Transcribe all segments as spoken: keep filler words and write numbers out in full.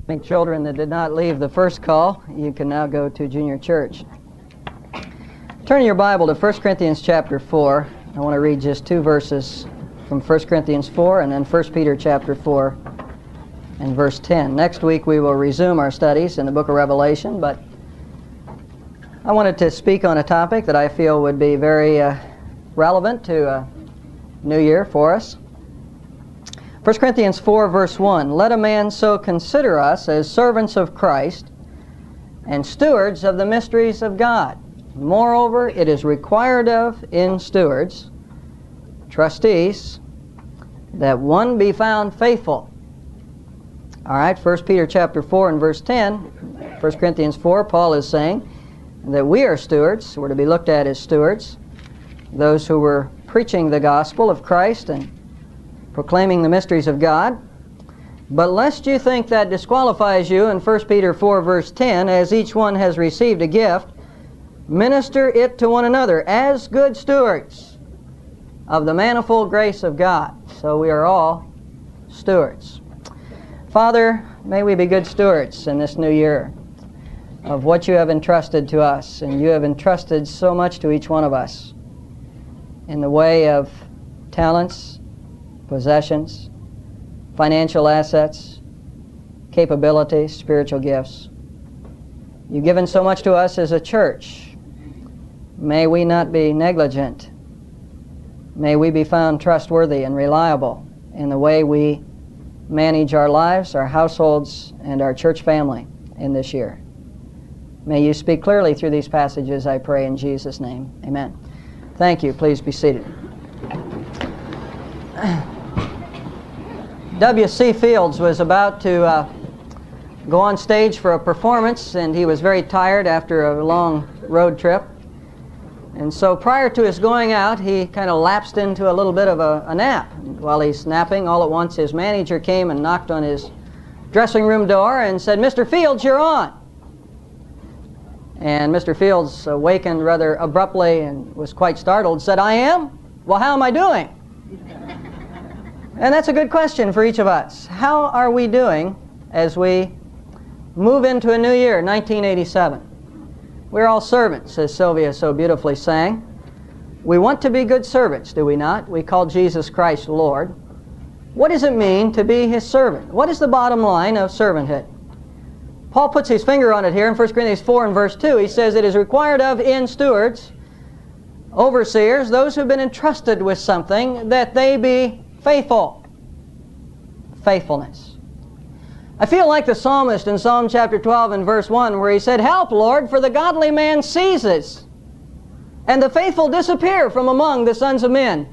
Children that did not leave the first call, you can now go to junior church. Turn your Bible to First Corinthians chapter four. I want to read just two verses from First Corinthians four and then First Peter chapter four and verse ten. Next week we will resume our studies in the book of Revelation, but I wanted to speak on a topic that I feel would be very uh, relevant to a new year for us. First Corinthians four verse one, let a man so consider us as servants of Christ and stewards of the mysteries of God. Moreover, it is required of in stewards, trustees, that one be found faithful. All right, First Peter chapter four and verse ten, First Corinthians four, Paul is saying that we are stewards, we're to be looked at as stewards, those who were preaching the gospel of Christ and proclaiming the mysteries of God. But lest you think that disqualifies you, in First Peter four verse ten, as each one has received a gift, minister it to one another as good stewards of the manifold grace of God. So we are all stewards. Father, may we be good stewards in this new year of what you have entrusted to us, and you have entrusted so much to each one of us in the way of talents, possessions, financial assets, capabilities, spiritual gifts. You've given so much to us as a church. May we not be negligent. May we be found trustworthy and reliable in the way we manage our lives, our households, and our church family in this year. May you speak clearly through these passages, I pray in Jesus' name. Amen. Thank you. Please be seated. W C Fields was about to uh, go on stage for a performance, and he was very tired after a long road trip. And so prior to his going out, he kind of lapsed into a little bit of a, a nap. And while he's napping, all at once his manager came and knocked on his dressing room door and said, Mister Fields, you're on. And Mister Fields awakened rather abruptly and was quite startled, said, I am? Well, how am I doing? And that's a good question for each of us. How are we doing as we move into a new year, nineteen eighty-seven? We're all servants, as Sylvia so beautifully sang. We want to be good servants, do we not? We call Jesus Christ Lord. What does it mean to be His servant? What is the bottom line of servanthood? Paul puts his finger on it here in First Corinthians four and verse two. He says, it is required of in stewards, overseers, those who have been entrusted with something, that they be faithful. Faithfulness. I feel like the psalmist in Psalm chapter twelve and verse one, where he said, help, Lord, for the godly man ceases, and the faithful disappear from among the sons of men.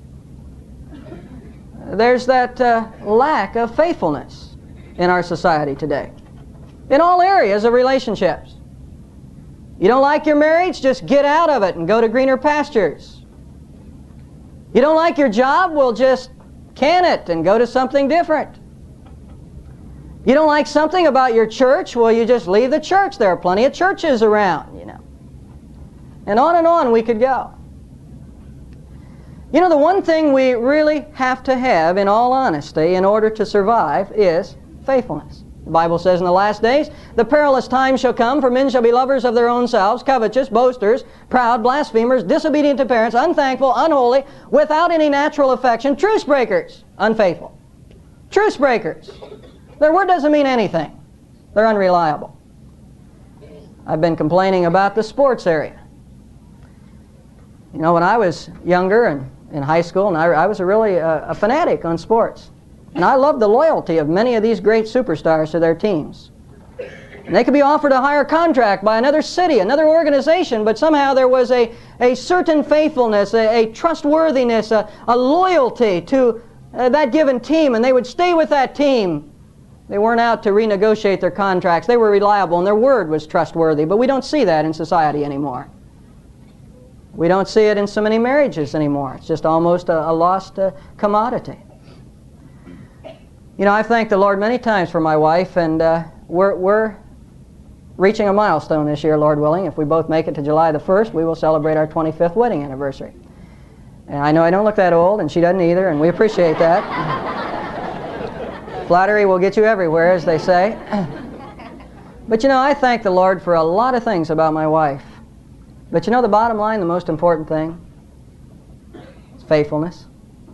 There's that uh, lack of faithfulness in our society today, in all areas of relationships. You don't like your marriage? Just get out of it and go to greener pastures. You don't like your job? Well, just can it and go to something different. You don't like something about your church? Well, you just leave the church. There are plenty of churches around, you know. And on and on we could go. You know, the one thing we really have to have, in all honesty, in order to survive is faithfulness. The Bible says in the last days, the perilous time shall come, for men shall be lovers of their own selves, covetous, boasters, proud, blasphemers, disobedient to parents, unthankful, unholy, without any natural affection, truce breakers, unfaithful. Truce breakers. Their word doesn't mean anything. They're unreliable. I've been complaining about the sports area. You know, when I was younger and in high school, and I, I was a really uh, a fanatic on sports. And I loved the loyalty of many of these great superstars to their teams. And they could be offered a higher contract by another city, another organization, but somehow there was a, a certain faithfulness, a, a trustworthiness, a, a loyalty to uh, that given team, and they would stay with that team. They weren't out to renegotiate their contracts. They were reliable, and their word was trustworthy, but we don't see that in society anymore. We don't see it in so many marriages anymore. It's just almost a, a lost uh, commodity. You know, I've thanked the Lord many times for my wife, and uh, we're, we're reaching a milestone this year, Lord willing. If we both make it to July the first, we will celebrate our twenty-fifth wedding anniversary. And I know I don't look that old, and she doesn't either, and we appreciate that. Flattery will get you everywhere, as they say. But you know, I thank the Lord for a lot of things about my wife. But you know, the bottom line, the most important thing, is faithfulness,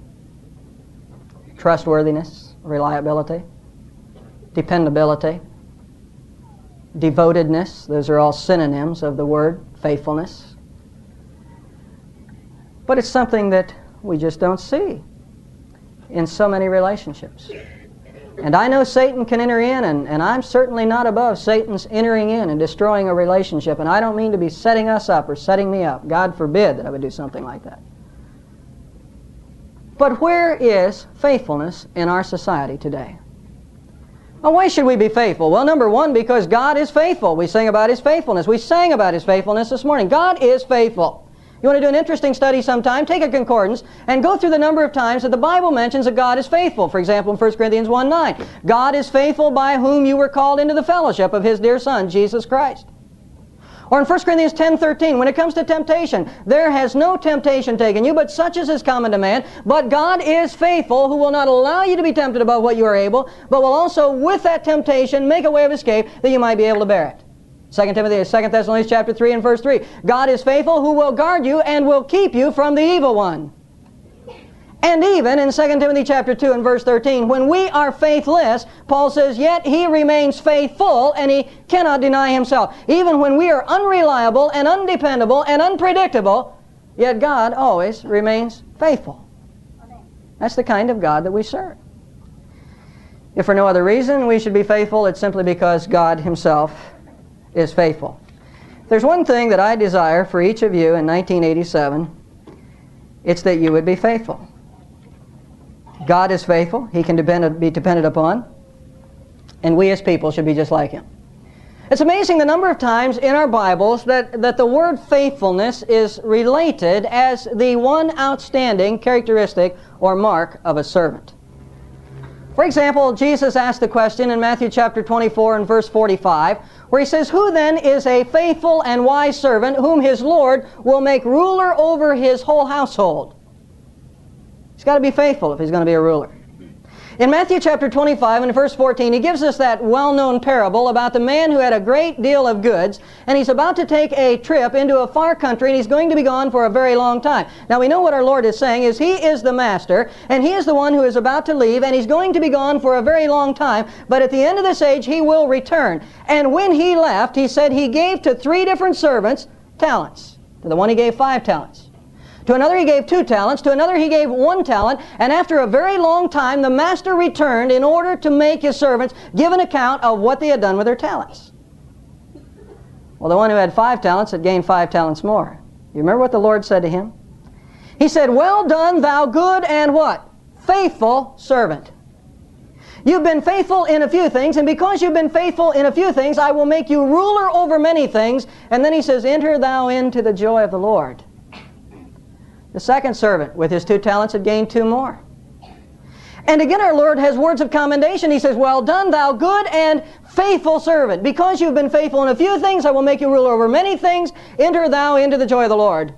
trustworthiness, reliability, dependability, devotedness. Those are all synonyms of the word faithfulness. But it's something that we just don't see in so many relationships. And I know Satan can enter in, and, and I'm certainly not above Satan's entering in and destroying a relationship. And I don't mean to be setting us up or setting me up. God forbid that I would do something like that. But where is faithfulness in our society today? Well, why should we be faithful? Well, number one, because God is faithful. We sing about His faithfulness. We sang about His faithfulness this morning. God is faithful. You want to do an interesting study sometime? Take a concordance and go through the number of times that the Bible mentions that God is faithful. For example, in First Corinthians one nine, God is faithful by whom you were called into the fellowship of His dear Son, Jesus Christ. Or in First Corinthians ten thirteen, when it comes to temptation, there has no temptation taken you, but such as is common to man. But God is faithful, who will not allow you to be tempted above what you are able, but will also with that temptation make a way of escape that you might be able to bear it. Second Timothy, Second Thessalonians chapter three and verse three. God is faithful, who will guard you and will keep you from the evil one. And even in Second Timothy chapter two and verse thirteen, when we are faithless, Paul says, yet He remains faithful and He cannot deny Himself. Even when we are unreliable and undependable and unpredictable, yet God always remains faithful. That's the kind of God that we serve. If for no other reason we should be faithful, it's simply because God Himself is faithful. There's one thing that I desire for each of you in nineteen eighty-seven. It's that you would be faithful. God is faithful. He can depend, be depended upon. And we as people should be just like Him. It's amazing the number of times in our Bibles that, that the word faithfulness is related as the one outstanding characteristic or mark of a servant. For example, Jesus asked the question in Matthew chapter twenty-four and verse forty-five, where He says, who then is a faithful and wise servant whom his Lord will make ruler over his whole household? He's got to be faithful if he's going to be a ruler. In Matthew chapter twenty-five and verse fourteen, He gives us that well-known parable about the man who had a great deal of goods, and he's about to take a trip into a far country, and he's going to be gone for a very long time. Now we know what our Lord is saying is He is the master, and He is the one who is about to leave, and He's going to be gone for a very long time, but at the end of this age He will return. And when He left, He said He gave to three different servants talents. To the one He gave five talents. To another He gave two talents. To another He gave one talent. And after a very long time, the master returned in order to make his servants give an account of what they had done with their talents. Well, the one who had five talents had gained five talents more. You remember what the Lord said to him? He said, well done, thou good and what? Faithful servant. You've been faithful in a few things, and because you've been faithful in a few things, I will make you ruler over many things. And then He says, enter thou into the joy of the Lord. The second servant, with his two talents, had gained two more. And again our Lord has words of commendation. He says, well done, thou good and faithful servant. Because you've been faithful in a few things, I will make you ruler over many things. Enter thou into the joy of the Lord.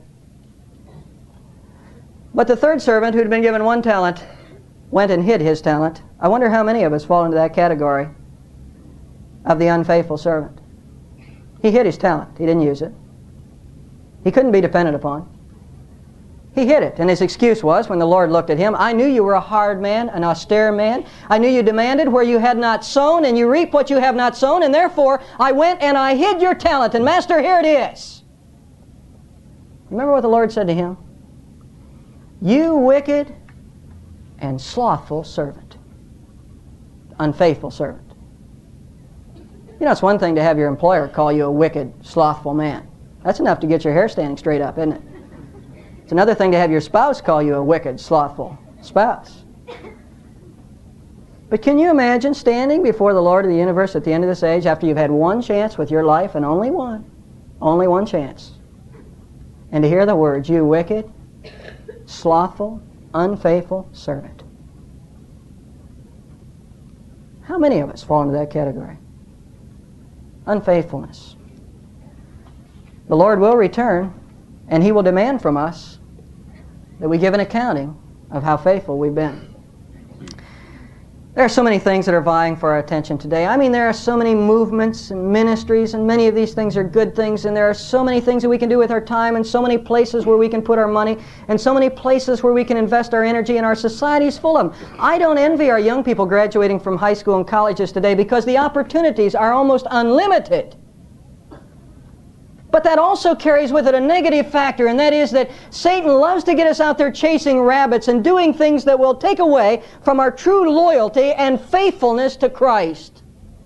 But the third servant, who had been given one talent, went and hid his talent. I wonder how many of us fall into that category of the unfaithful servant. He hid his talent. He didn't use it. He couldn't be depended upon. He hid it, and his excuse was, when the Lord looked at him, I knew you were a hard man, an austere man. I knew you demanded where you had not sown, and you reap what you have not sown, and therefore I went and I hid your talent, and Master, here it is. Remember what the Lord said to him? You wicked and slothful servant. Unfaithful servant. You know, it's one thing to have your employer call you a wicked, slothful man. That's enough to get your hair standing straight up, isn't it? It's another thing to have your spouse call you a wicked, slothful spouse. But can you imagine standing before the Lord of the universe at the end of this age after you've had one chance with your life, and only one, only one chance, and to hear the words, you wicked, slothful, unfaithful servant? How many of us fall into that category? Unfaithfulness. The Lord will return, and He will demand from us that we give an accounting of how faithful we've been. There are so many things that are vying for our attention today. I mean, there are so many movements and ministries, and many of these things are good things, and there are so many things that we can do with our time, and so many places where we can put our money, and so many places where we can invest our energy, and our society is full of them. I don't envy our young people graduating from high school and colleges today because the opportunities are almost unlimited. But that also carries with it a negative factor, and that is that Satan loves to get us out there chasing rabbits and doing things that will take away from our true loyalty and faithfulness to Christ.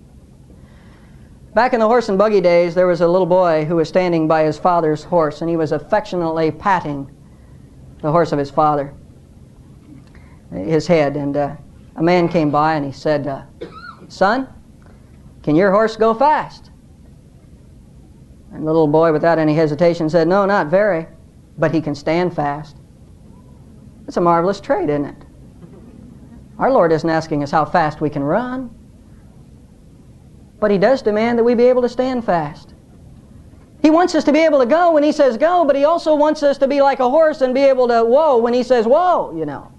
Back in the horse and buggy days, there was a little boy who was standing by his father's horse, and he was affectionately patting the horse of his father, his head. And uh, a man came by and he said, uh, "Son, can your horse go fast?" And the little boy, without any hesitation, said, "No, not very, but he can stand fast." It's a marvelous trait, isn't it? Our Lord isn't asking us how fast we can run, but He does demand that we be able to stand fast. He wants us to be able to go when He says go, but He also wants us to be like a horse and be able to whoa when He says whoa, you know.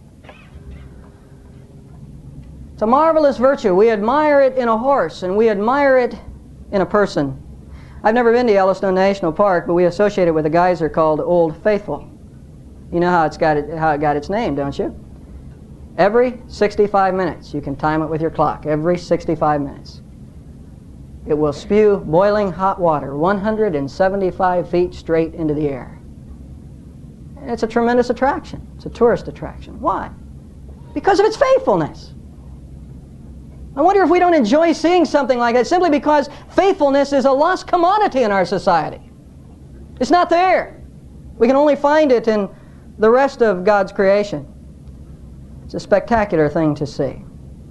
It's a marvelous virtue. We admire it in a horse, and we admire it in a person. I've never been to Yellowstone National Park, but we associate it with a geyser called Old Faithful. You know how it's got it, how it got its name, don't you? Every sixty-five minutes, you can time it with your clock, every sixty-five minutes, it will spew boiling hot water one hundred seventy-five feet straight into the air. And it's a tremendous attraction. It's a tourist attraction. Why? Because of its faithfulness. I wonder if we don't enjoy seeing something like that simply because faithfulness is a lost commodity in our society. It's not there. We can only find it in the rest of God's creation. It's a spectacular thing to see.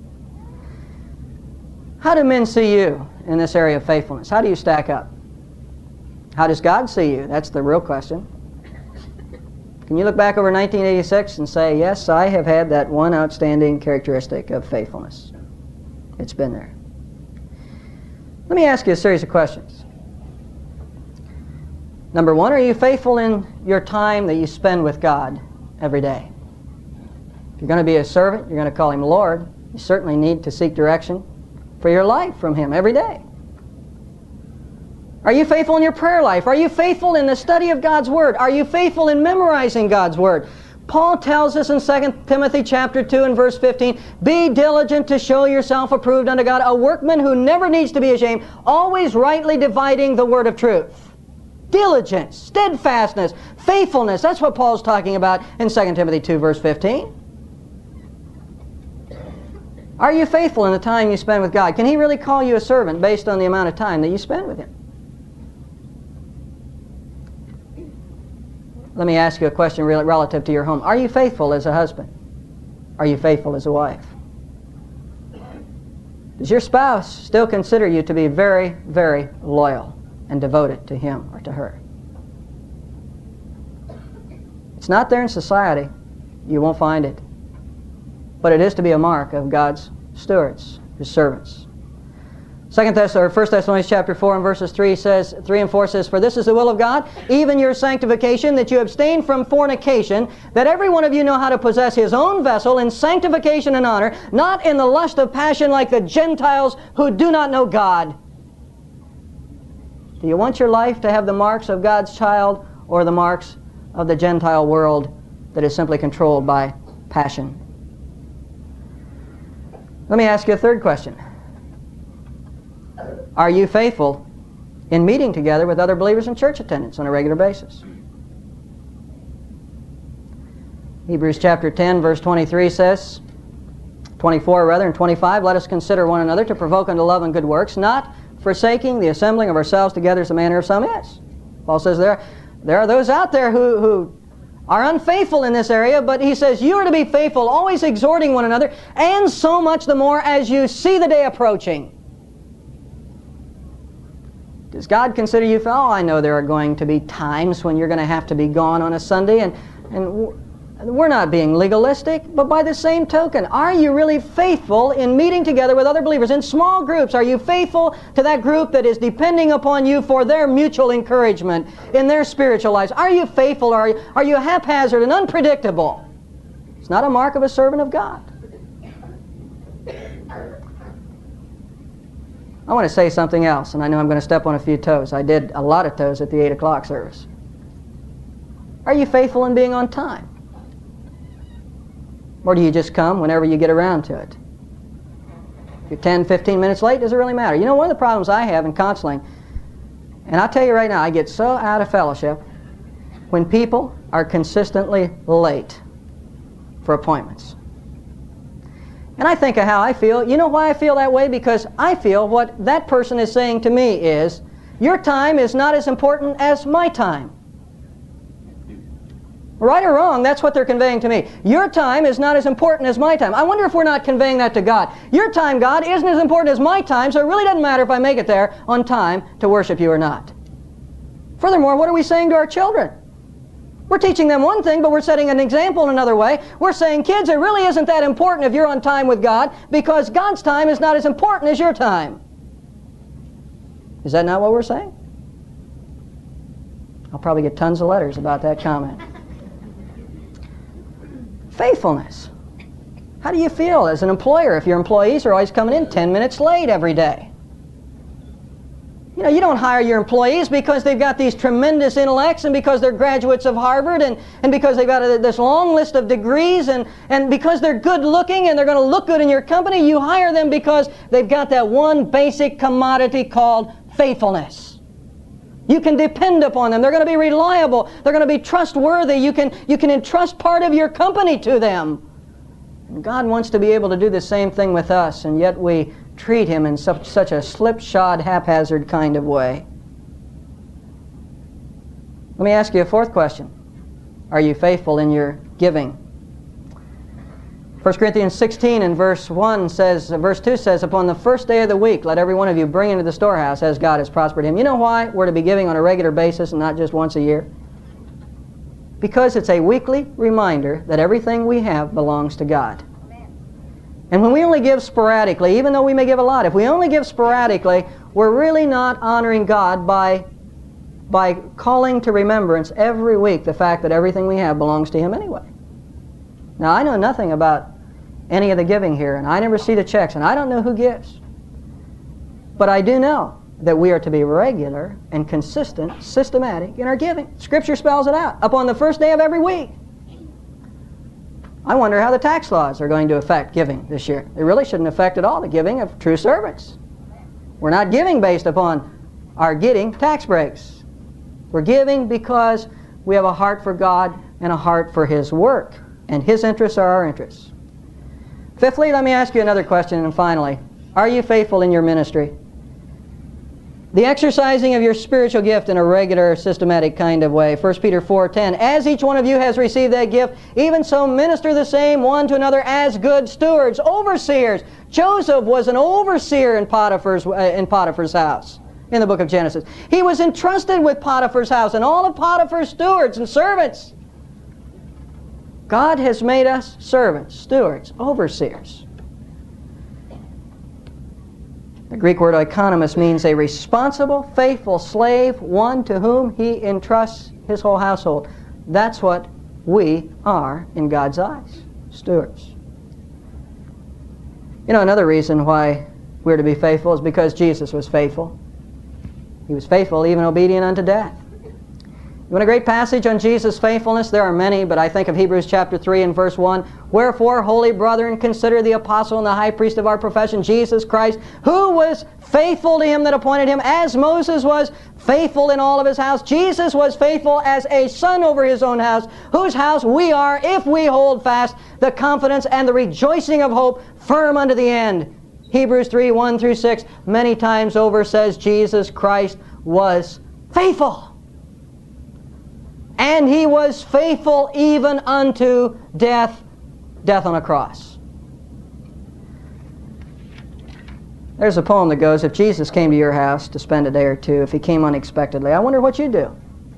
How do men see you in this area of faithfulness? How do you stack up? How does God see you? That's the real question. Can you look back over nineteen eighty-six and say, yes, I have had that one outstanding characteristic of faithfulness? It's been there. Let me ask you a series of questions. Number one, are you faithful in your time that you spend with God every day? If you're going to be a servant, you're going to call Him Lord, you certainly need to seek direction for your life from Him every day. Are you faithful in your prayer life? Are you faithful in the study of God's Word? Are you faithful in memorizing God's Word? Paul tells us in Second Timothy chapter two and verse fifteen, "Be diligent to show yourself approved unto God, a workman who never needs to be ashamed, always rightly dividing the word of truth." Diligence, steadfastness, faithfulness. That's what Paul's talking about in Second Timothy two verse fifteen. Are you faithful in the time you spend with God? Can He really call you a servant based on the amount of time that you spend with Him? Let me ask you a question relative to your home. Are you faithful as a husband? Are you faithful as a wife? Does your spouse still consider you to be very, very loyal and devoted to him or to her? It's not there in society. You won't find it. But it is to be a mark of God's stewards, His servants. Second Thess or First Thessalonians chapter four and verses three says, three and four says, "For this is the will of God, even your sanctification, that you abstain from fornication, that every one of you know how to possess his own vessel in sanctification and honor, not in the lust of passion like the Gentiles who do not know God." Do you want your life to have the marks of God's child or the marks of the Gentile world that is simply controlled by passion? Let me ask you a third question. Are you faithful in meeting together with other believers in church attendance on a regular basis? Hebrews chapter ten verse twenty-three says, twenty-four rather, and twenty-five, "Let us consider one another to provoke unto love and good works, not forsaking the assembling of ourselves together as the manner of some is." Paul says there, there are those out there who, who are unfaithful in this area, but he says you are to be faithful, always exhorting one another, and so much the more as you see the day approaching. Does God consider you, oh, I know there are going to be times when you're going to have to be gone on a Sunday, and, and we're not being legalistic, but by the same token, are you really faithful in meeting together with other believers in small groups? Are you faithful to that group that is depending upon you for their mutual encouragement in their spiritual lives? Are you faithful, or are you, are you haphazard and unpredictable? It's not a mark of a servant of God. I want to say something else, and I know I'm going to step on a few toes. I did a lot of toes at the eight o'clock service. Are you faithful in being on time? Or do you just come whenever you get around to it? If you're ten, fifteen minutes late, does it really matter? You know, one of the problems I have in counseling, and I'll tell you right now, I get so out of fellowship when people are consistently late for appointments. And I think of how I feel. You know why I feel that way? Because I feel what that person is saying to me is, your time is not as important as my time. Right or wrong, that's what they're conveying to me. Your time is not as important as my time. I wonder if we're not conveying that to God. Your time, God, isn't as important as my time, so it really doesn't matter if I make it there on time to worship you or not. Furthermore, what are we saying to our children? We're teaching them one thing, but we're setting an example in another way. We're saying, kids, it really isn't that important if you're on time with God, because God's time is not as important as your time. Is that not what we're saying? I'll probably get tons of letters about that comment. Faithfulness. How do you feel as an employer if your employees are always coming in ten minutes late every day? You know, you don't hire your employees because they've got these tremendous intellects and because they're graduates of Harvard and, and because they've got a, this long list of degrees and, and because they're good looking and they're going to look good in your company. You hire them because they've got that one basic commodity called faithfulness. You can depend upon them. They're going to be reliable. They're going to be trustworthy. You can, you can entrust part of your company to them. And God wants to be able to do the same thing with us, and yet we treat Him in such, such a slipshod, haphazard kind of way. Let me ask you a fourth question. Are you faithful in your giving? First Corinthians sixteen and verse one says, verse two says, upon the first day of the week, let every one of you bring into the storehouse as God has prospered him. You know why we're to be giving on a regular basis and not just once a year? Because it's a weekly reminder that everything we have belongs to God. And when we only give sporadically, even though we may give a lot, if we only give sporadically, we're really not honoring God by, by calling to remembrance every week the fact that everything we have belongs to Him anyway. Now, I know nothing about any of the giving here, and I never see the checks, and I don't know who gives. But I do know that we are to be regular and consistent, systematic in our giving. Scripture spells it out. Upon the first day of every week. I wonder how the tax laws are going to affect giving this year. They really shouldn't affect at all the giving of true servants. We're not giving based upon our getting tax breaks. We're giving because we have a heart for God and a heart for His work. And His interests are our interests. Fifthly, let me ask you another question, and finally, are you faithful in your ministry? The exercising of your spiritual gift in a regular, systematic kind of way. First Peter four ten, as each one of you has received that gift, even so minister the same one to another as good stewards, overseers. Joseph was an overseer in Potiphar's, uh, in Potiphar's house in the book of Genesis. He was entrusted with Potiphar's house and all of Potiphar's stewards and servants. God has made us servants, stewards, overseers. The Greek word oikonomos means a responsible, faithful slave, one to whom He entrusts his whole household. That's what we are in God's eyes, stewards. You know, another reason why we're to be faithful is because Jesus was faithful. He was faithful, even obedient unto death. You want a great passage on Jesus' faithfulness? There are many, but I think of Hebrews chapter three and verse one. Wherefore, holy brethren, consider the apostle and the high priest of our profession, Jesus Christ, who was faithful to Him that appointed Him, as Moses was faithful in all of his house. Jesus was faithful as a son over His own house, whose house we are, if we hold fast the confidence and the rejoicing of hope firm unto the end. Hebrews three, one through six, many times over says Jesus Christ was faithful. And He was faithful even unto death, death on a cross. There's a poem that goes, if Jesus came to your house to spend a day or two, if He came unexpectedly, I wonder what you'd do.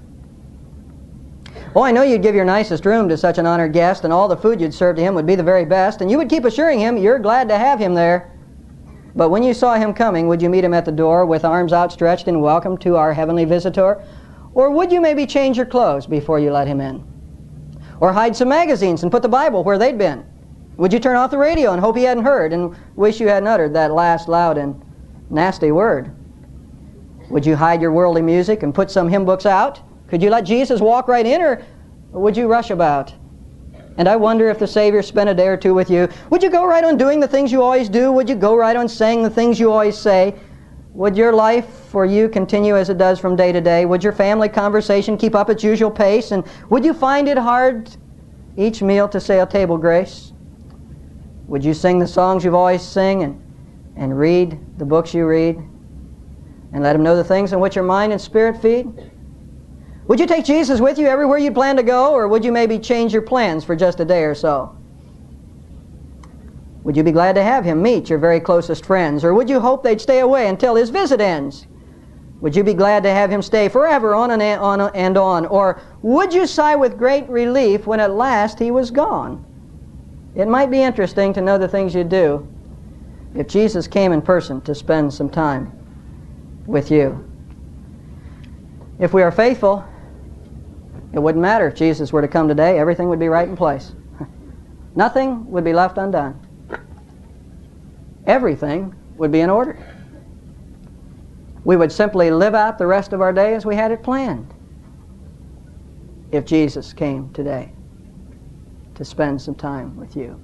Oh, I know you'd give your nicest room to such an honored guest, and all the food you'd serve to him would be the very best, and you would keep assuring him you're glad to have him there. But when you saw him coming, would you meet him at the door with arms outstretched in welcome to our heavenly visitor? Or would you maybe change your clothes before you let him in? Or hide some magazines and put the Bible where they'd been? Would you turn off the radio and hope he hadn't heard and wish you hadn't uttered that last loud and Nasty word. Would you hide your worldly music and put some hymn books out? Could you let Jesus walk right in, or would you rush about? And I wonder if the Savior spent a day or two with you, would you go right on doing the things you always do? Would you go right on saying the things you always say? Would your life for you continue as it does from day to day? Would your family conversation keep up its usual pace? And would you find it hard each meal to say a table grace? Would you sing the songs you've always sing and, and read the books you read? And let Him know the things on which your mind and spirit feed? Would you take Jesus with you everywhere you plan to go, or would you maybe change your plans for just a day or so? Would you be glad to have Him meet your very closest friends, or would you hope they'd stay away until His visit ends? Would you be glad to have Him stay forever on and on and on, or would you sigh with great relief when at last He was gone? It might be interesting to know the things you'd do if Jesus came in person to spend some time with you. If we are faithful, it wouldn't matter if Jesus were to come today. Everything would be right in place. Nothing would be left undone. Everything would be in order. We would simply live out the rest of our day as we had it planned if Jesus came today to spend some time with you.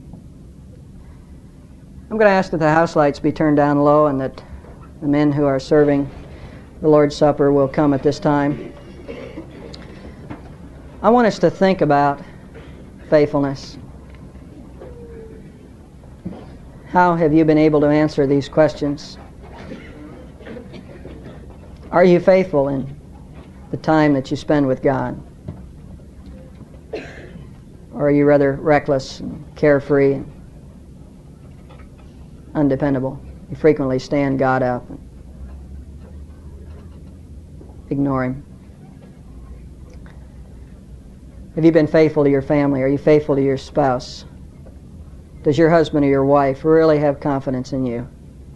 I'm going to ask that the house lights be turned down low and that the men who are serving the Lord's Supper will come at this time. I want us to think about faithfulness. How have you been able to answer these questions? Are you faithful in the time that you spend with God? Or are you rather reckless and carefree and undependable? You frequently stand God up and ignore Him. Have you been faithful to your family? Are you faithful to your spouse? Does your husband or your wife really have confidence in you?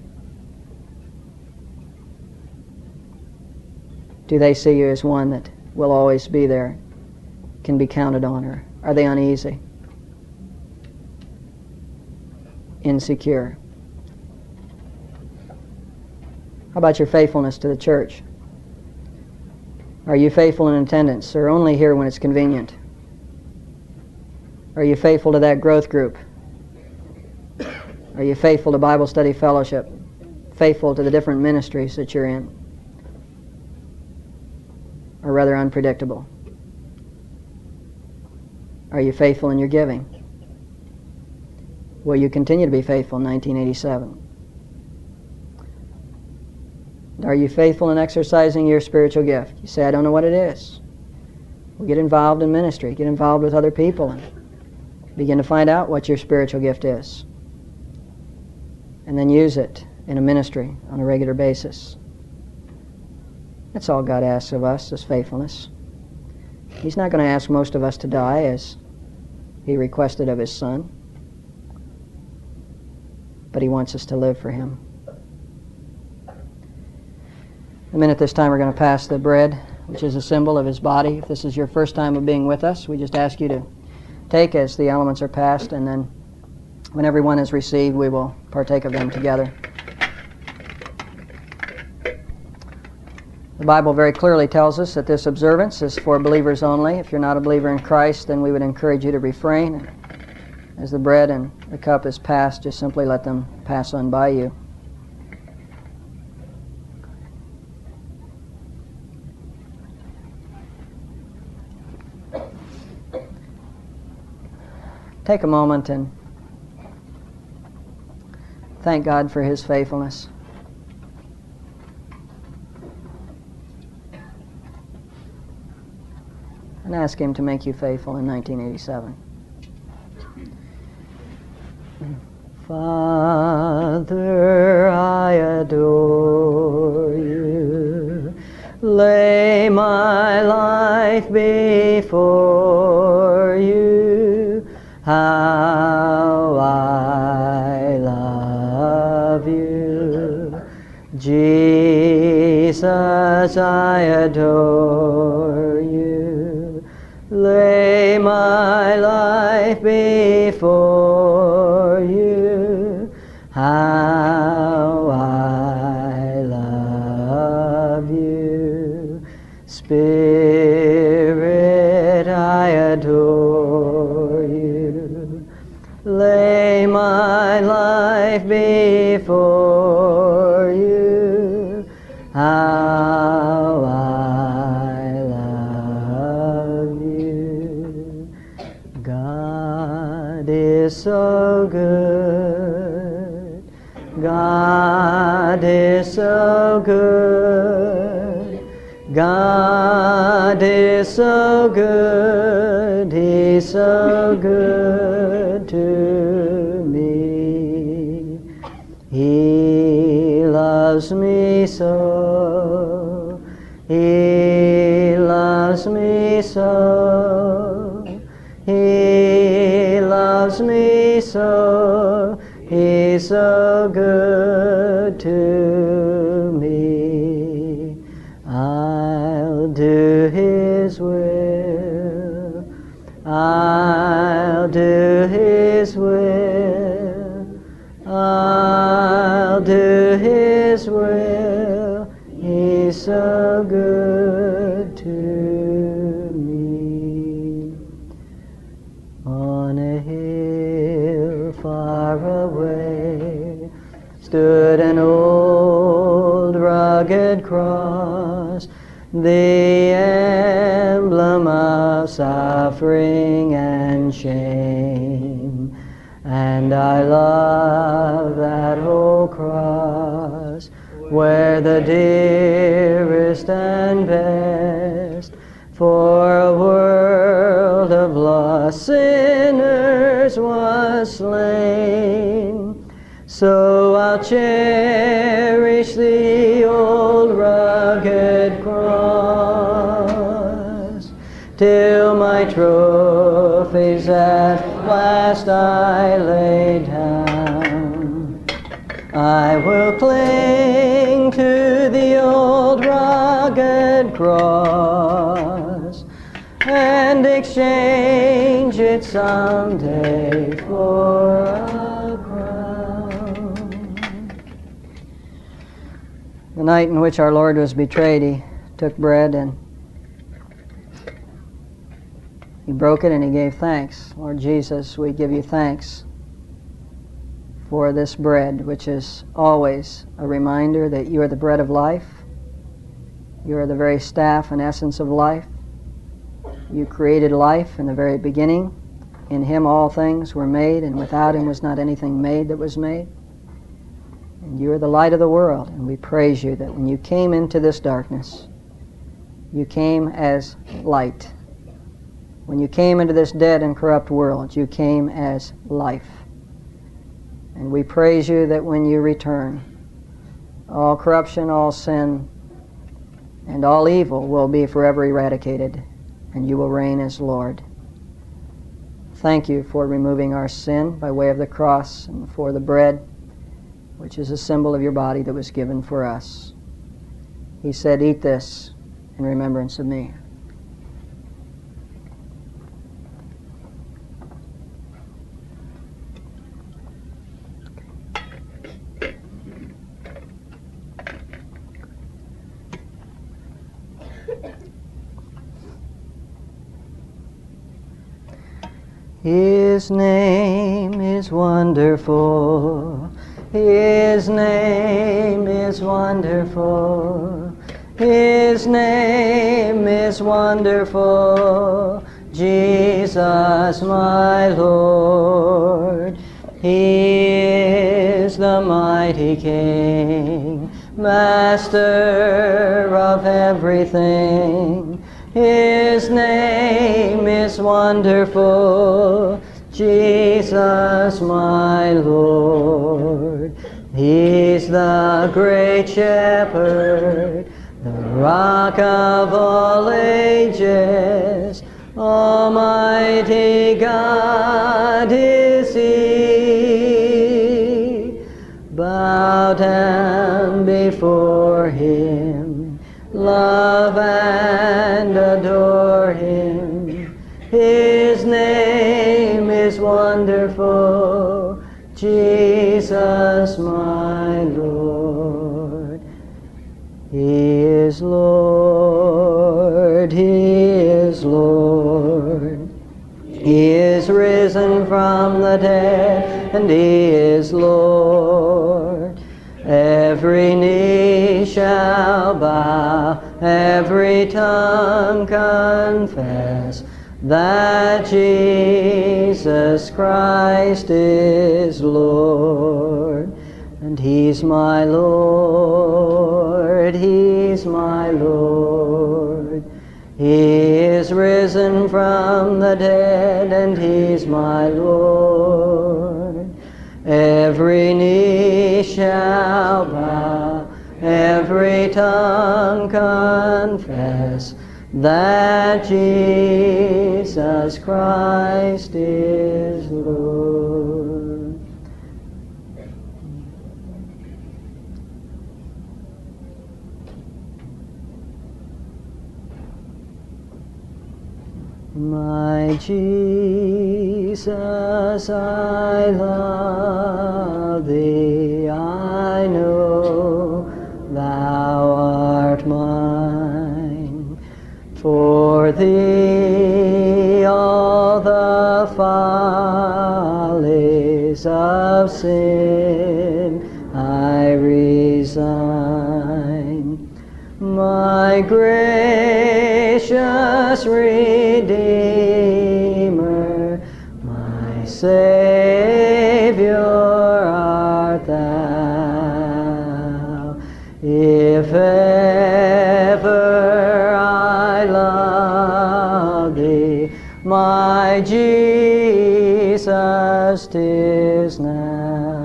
Do they see you as one that will always be there, can be counted on, or are they uneasy, insecure? How about your faithfulness to the church? Are you faithful in attendance, or only here when it's convenient? Are you faithful to that growth group? Are you faithful to Bible study fellowship? Faithful to the different ministries that you're in? Or rather unpredictable? Are you faithful in your giving? Will you continue to be faithful in nineteen eighty-seven? Are you faithful in exercising your spiritual gift? You say, I don't know what it is. Well, get involved in ministry. Get involved with other people and begin to find out what your spiritual gift is. And then use it in a ministry on a regular basis. That's all God asks of us, is faithfulness. He's not going to ask most of us to die as He requested of His Son. But He wants us to live for Him. In a minute this time we're going to pass the bread, which is a symbol of His body. If this is your first time of being with us, we just ask you to take as the elements are passed, and then when everyone has received, we will partake of them together. The Bible very clearly tells us that this observance is for believers only. If you're not a believer in Christ, then we would encourage you to refrain. As the bread and the cup is passed, just simply let them pass on by you. Take a moment and thank God for His faithfulness. And ask Him to make you faithful in nineteen eighty-seven. Father, I adore You. Lay my life before You. How I love You. Jesus, I adore You. Lay my life before You. How I Spirit, I adore you. Lay my life before you. How I love you. God is so good. God is so good. God is so good. He's so good to me. He loves me so. He loves me so. He loves me so. He's so good to me. I'll do His will. I'll do His will. I'll do His will. He's so good to me. On a hill far away stood an old rugged cross, the emblem of suffering and shame. And I love that old cross, where the dearest and best for a world of lost sinners was slain. So I'll cherish the old rugged cross till my trophies at last I lay down. I will cling to the old rugged cross and exchange it someday for a crown. The night in which our Lord was betrayed, He took bread and He broke it and He gave thanks. Lord Jesus, we give You thanks for this bread, which is always a reminder that You are the bread of life. You are the very staff and essence of life. You created life in the very beginning. In Him all things were made, and without Him was not anything made that was made. And You are the light of the world, and we praise You that when You came into this darkness, You came as light. When You came into this dead and corrupt world, You came as life. And we praise You that when You return, all corruption, all sin, and all evil will be forever eradicated, and You will reign as Lord. Thank You for removing our sin by way of the cross, and for the bread, which is a symbol of Your body that was given for us. He said, "Eat this in remembrance of Me." His name is wonderful. His name is wonderful. His name is wonderful. Jesus, my Lord. He is the mighty King, Master of everything. His name is wonderful, Jesus my Lord. He's the great shepherd, the rock of all ages. Almighty God is He. Bow down before Him, love and adore Him. His name is wonderful, Jesus my Lord. He is Lord is Lord. He is risen from the dead, and He is Lord. Every knee shall bow, every tongue confess that Jesus Christ is Lord. And He's my Lord, He's my Lord. He is risen from the dead, and He's my Lord. Every knee shall bow, every tongue confess that Jesus Christ is Lord. My Jesus, I love Thee, I know Thou art mine. For Thee all the follies of sin I resign. My gracious Redeemer, my Savior art Thou. If ever I love Thee, my Jesus, 'tis now.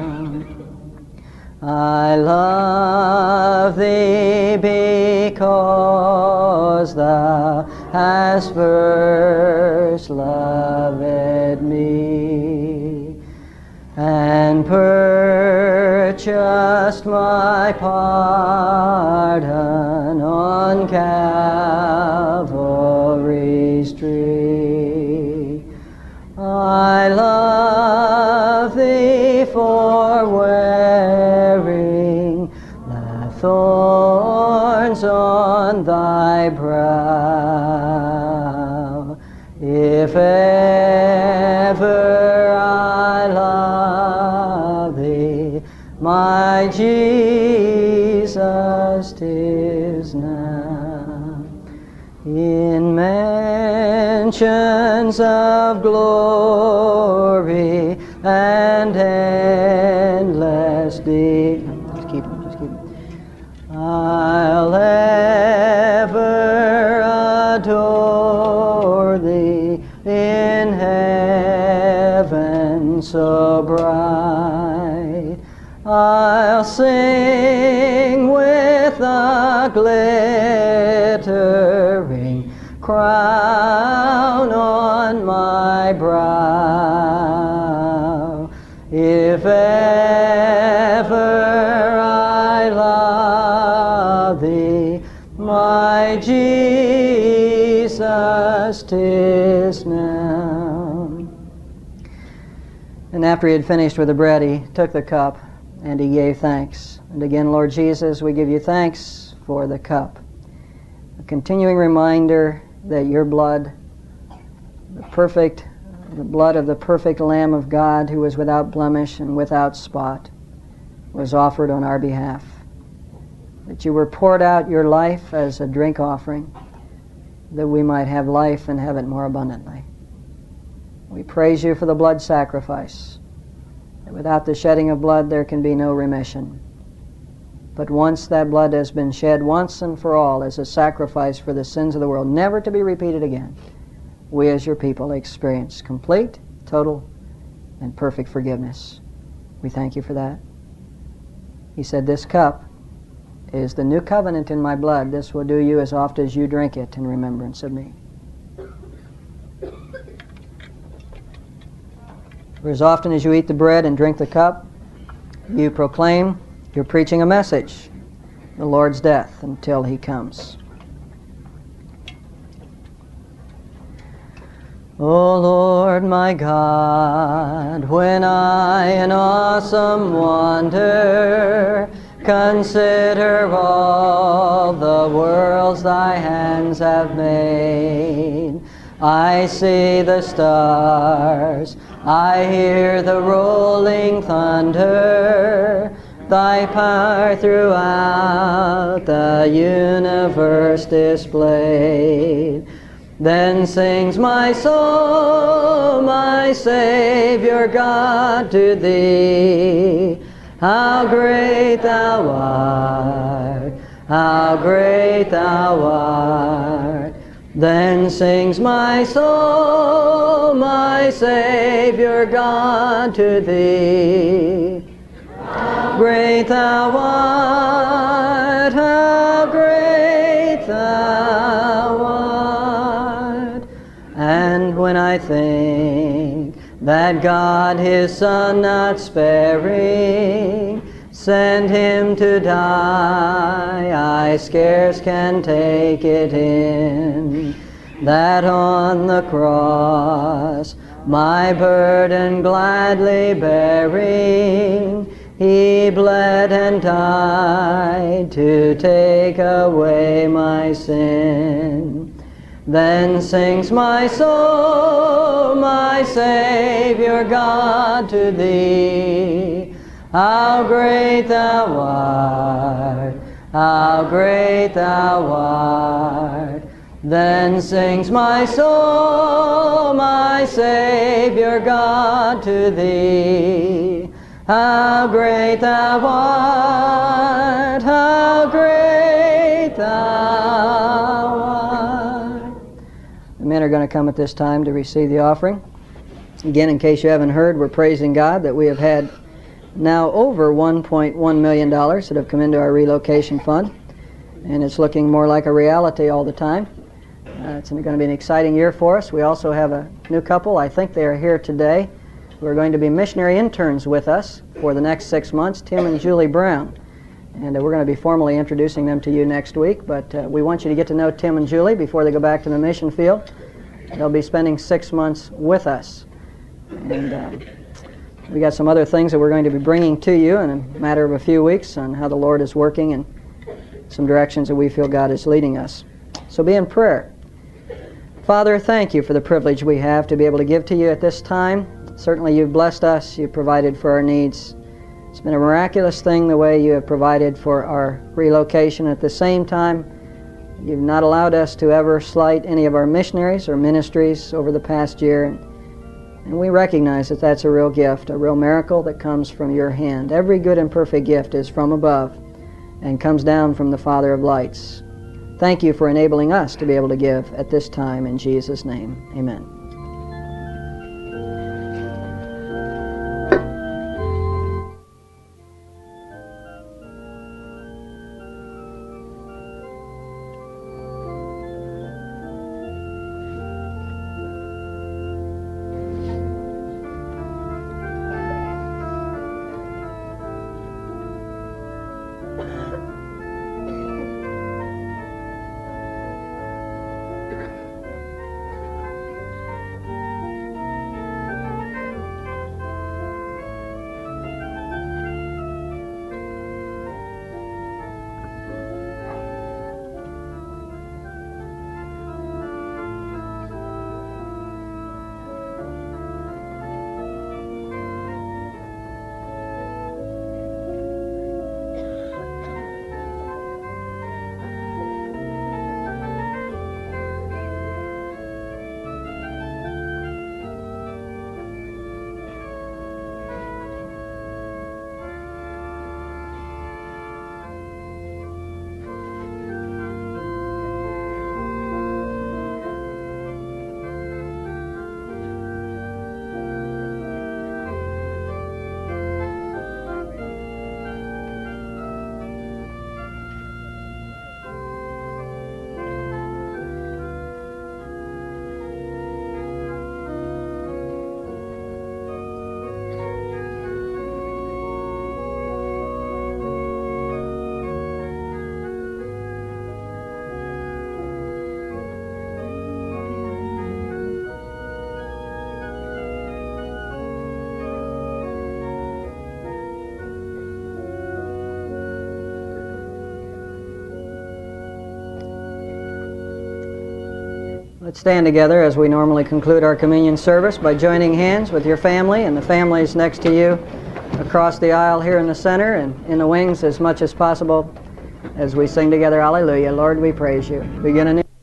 I love Thee because Thou hast first loved me, and purchased my pardon on Calvary's tree. I love Thee for wearing the thorns on Thy brow. If ever I love Thee, my Jesus, 'tis now. In mansions of glory and endless deep. Just keep it, just keep it. I'll ever adore Thee in heaven so bright. I'll sing with a glittering crown on my brow. If ever I love Thee, my Jesus, 'tis now. And after He had finished with the bread, He took the cup and He gave thanks. And again, Lord Jesus, we give You thanks for the cup. A continuing reminder that Your blood, the perfect, the blood of the perfect Lamb of God who was without blemish and without spot, was offered on our behalf. That You were poured out Your life as a drink offering, that we might have life and have it more abundantly. We praise You for the blood sacrifice. That without the shedding of blood there can be no remission. But once that blood has been shed once and for all as a sacrifice for the sins of the world, never to be repeated again, we as Your people experience complete, total, and perfect forgiveness. We thank You for that. He said, this cup is the new covenant in My blood. This will do you as oft as you drink it in remembrance of Me. For as often as you eat the bread and drink the cup, you proclaim, you're preaching a message, the Lord's death until He comes. O Lord my God, when I in awesome wonder consider all the world's worlds thy hands have made. I see the stars, I hear the rolling thunder, thy power throughout the universe displayed. Then sings my soul, my Savior God, to thee. How great thou art, how great thou art. Then sings my soul, my Savior God, to thee. How great thou art, how great thou art. And when I think that God his Son not sparing sent him to die, I scarce can take it in, that on the cross, my burden gladly bearing, he bled and died to take away my sin. Then sings my soul, my Savior God, to thee. How great thou art, how great thou art. Then sings my soul, my Savior God, to thee. How great thou art, how great thou art. The men are going to come at this time to receive the offering. Again, in case you haven't heard, we're praising God that we have had now over one point one million dollars that have come into our relocation fund, and it's looking more like a reality all the time. Uh, it's going to be an exciting year for us. We also have a new couple. I think they are here today, who are going to be missionary interns with us for the next six months, Tim and Julie Brown. And uh, we're going to be formally introducing them to you next week, but uh, we want you to get to know Tim and Julie before they go back to the mission field. They'll be spending six months with us. And uh, we got some other things that we're going to be bringing to you in a matter of a few weeks on how the Lord is working and some directions that we feel God is leading us. So be in prayer. Father, thank you for the privilege we have to be able to give to you at this time. Certainly you've blessed us, you've provided for our needs. It's been a miraculous thing the way you have provided for our relocation. At the same time, you've not allowed us to ever slight any of our missionaries or ministries over the past year. And we recognize that that's a real gift, a real miracle that comes from your hand. Every good and perfect gift is from above and comes down from the Father of lights. Thank you for enabling us to be able to give at this time. In Jesus' name, amen. Let's stand together as we normally conclude our communion service by joining hands with your family and the families next to you across the aisle here in the center and in the wings as much as possible as we sing together, Hallelujah. Lord, we praise you. Begin anew.